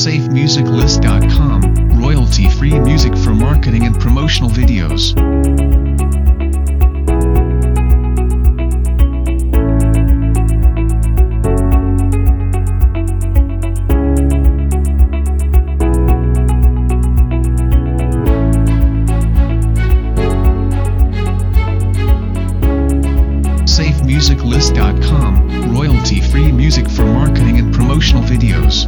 SafeMusicList.com, royalty-free music for marketing and promotional videos. SafeMusicList.com, royalty-free music for marketing and promotional videos.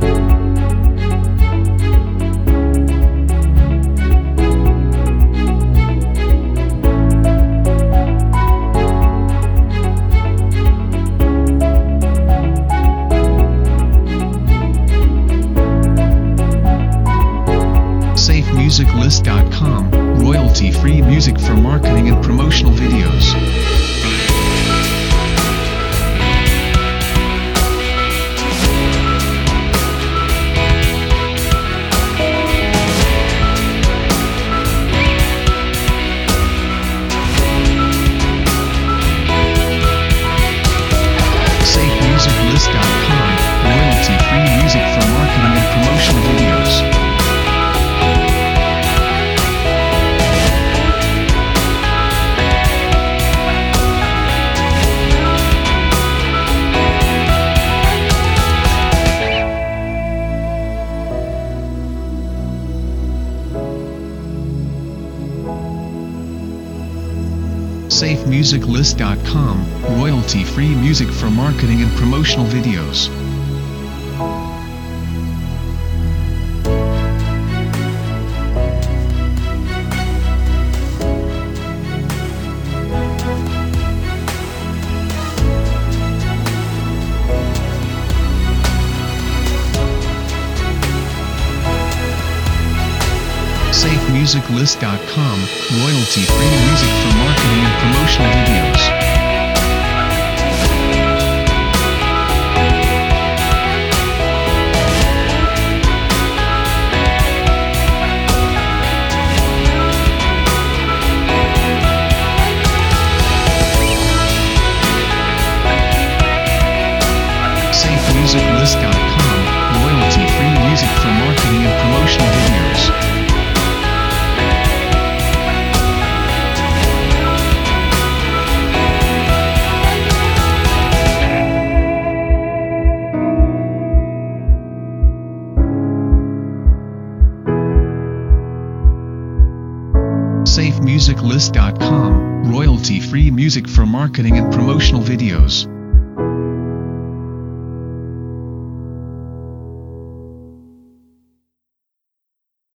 SafeMusicList.com, royalty-free music for marketing and promotional videos. SafeMusicList.com, royalty-free music for marketing and promotional videos. SafeMusicList.com, royalty-free music for marketing and promotional videos. SafeMusicList.com, royalty-free music for marketing and promotional videos. SafeMusicList.com, royalty-free music for marketing and promotional videos. SafeMusicList.com, royalty-free music for marketing and promotional videos.